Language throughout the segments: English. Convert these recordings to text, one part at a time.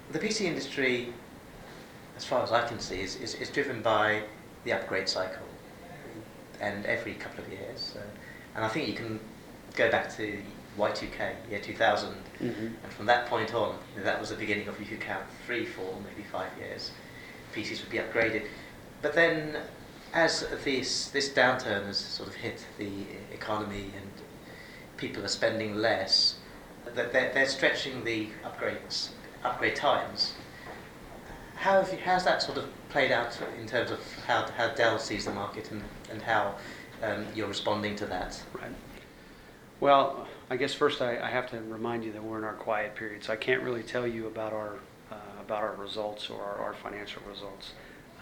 The PC industry, as far as I can see, is driven by the upgrade cycle, and every couple of years. And I think you can go back to Y2K, year 2000, and from that point on, that was the beginning of, if you count 3, 4, maybe 5 years, PCs would be upgraded. But then, as this downturn has sort of hit the economy and people are spending less, they're stretching the upgrade times. How's that sort of played out in terms of how Dell sees the market and how you're responding to that? Right. Well, I guess first I have to remind you that we're in our quiet period, so I can't really tell you about our results or our financial results.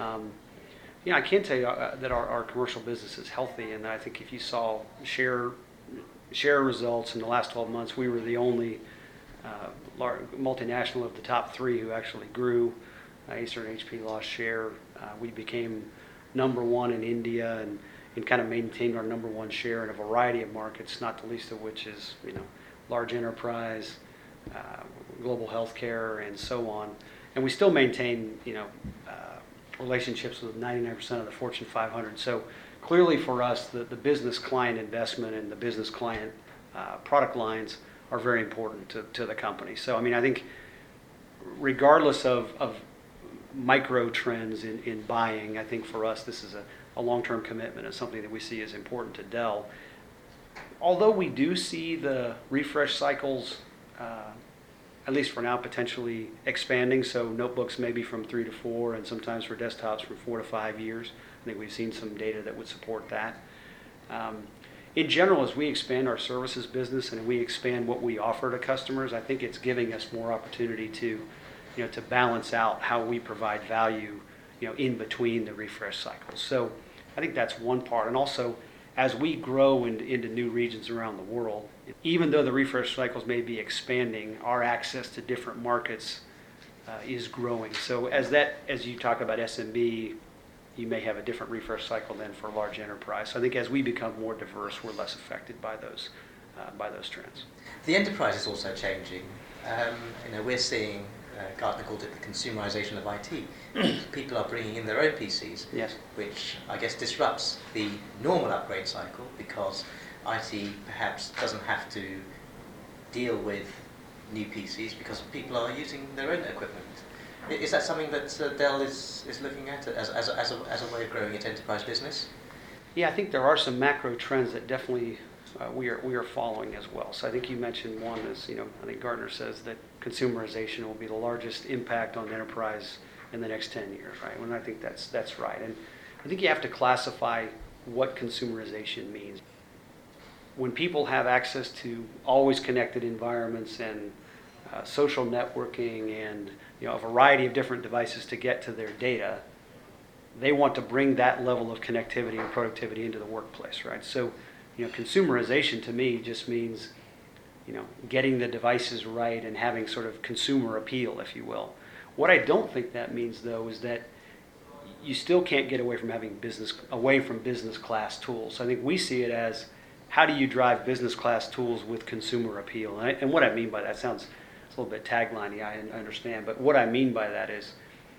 I can tell you that our commercial business is healthy, and I think if you saw share results in the last 12 months, we were the only multinational of the top 3 who actually grew. Acer and HP lost share. We became number 1 in India and kind of maintained our number 1 share in a variety of markets, not the least of which is large enterprise, global healthcare, and so on. And we still maintain relationships with 99% of the Fortune 500. So clearly for us, the business client investment and the business client product lines are very important to the company. So I think regardless of micro trends in buying, I think for us this is a long-term commitment and something that we see as important to Dell. Although we do see the refresh cycles, at least for now, potentially expanding, so notebooks maybe from 3 to 4, and sometimes for desktops from 4 to 5 years. I think we've seen some data that would support that. In general, as we expand our services business and we expand what we offer to customers, I think it's giving us more opportunity to balance out how we provide value, in between the refresh cycles. So I think that's one part. And also, as we grow into new regions around the world, even though the refresh cycles may be expanding, our access to different markets is growing. So as you talk about SMB, you may have a different refresh cycle than for large enterprise. So I think as we become more diverse, we're less affected by those trends. The enterprise is also changing. We're seeing Gartner called it the consumerization of IT. People are bringing in their own PCs, yes, which I guess disrupts the normal upgrade cycle because IT perhaps doesn't have to deal with new PCs because people are using their own equipment. Is that something that Dell is looking at as a way of growing its enterprise business? Yeah, I think there are some macro trends that definitely we are following as well. So I think you mentioned one is, I think Gartner says that consumerization will be the largest impact on enterprise in the next 10 years, right? And I think that's right. And I think you have to classify what consumerization means. When people have access to always connected environments and social networking and a variety of different devices to get to their data, they want to bring that level of connectivity and productivity into the workplace, right? So consumerization to me just means getting the devices right and having sort of consumer appeal, if you will. What I don't think that means, though, is that you still can't get away from having business class tools. So I think we see it as, how do you drive business class tools with consumer appeal? And what I mean by that it's a little bit tagline-y, I understand, but what I mean by that is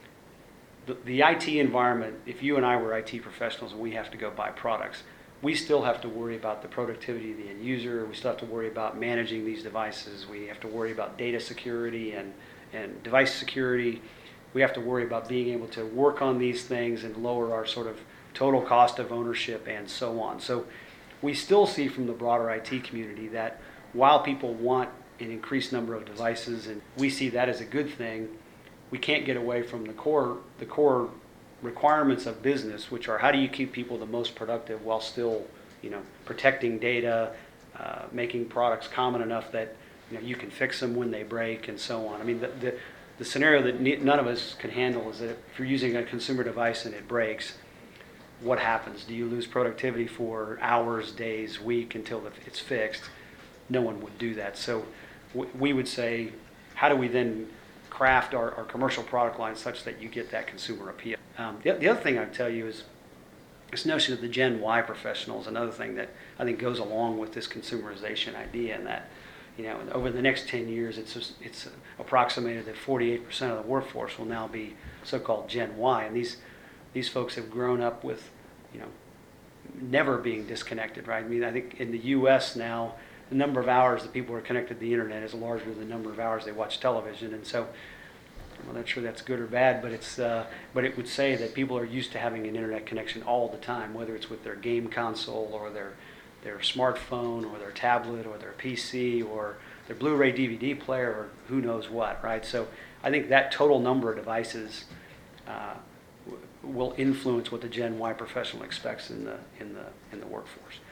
the IT environment. If you and I were IT professionals and we have to go buy products, we still have to worry about the productivity of the end user. We still have to worry about managing these devices. We have to worry about data security and device security. We have to worry about being able to work on these things and lower our sort of total cost of ownership and so on. So we still see from the broader IT community that while people want an increased number of devices, and we see that as a good thing, we can't get away from the core requirements of business, which are how do you keep people the most productive while still, protecting data, making products common enough that you can fix them when they break, and so on. I mean, the scenario that none of us can handle is that if you're using a consumer device and it breaks, what happens? Do you lose productivity for hours, days, week until it's fixed? No one would do that. So we would say, how do we then craft our commercial product line such that you get that consumer appeal? The other thing I'd tell you is this notion of the Gen Y professional is another thing that I think goes along with this consumerization idea, and that and over the next 10 years, it's approximated that 48% of the workforce will now be so-called Gen Y, and these folks have grown up with, never being disconnected, right? I mean, I think in the U.S. now, the number of hours that people are connected to the internet is larger than the number of hours they watch television, and so I'm not sure that's good or bad, but but it would say that people are used to having an internet connection all the time, whether it's with their game console or their smartphone or their tablet or their PC or their Blu-ray DVD player or who knows what, right? So I think that total number of devices will influence what the Gen Y professional expects in the workforce.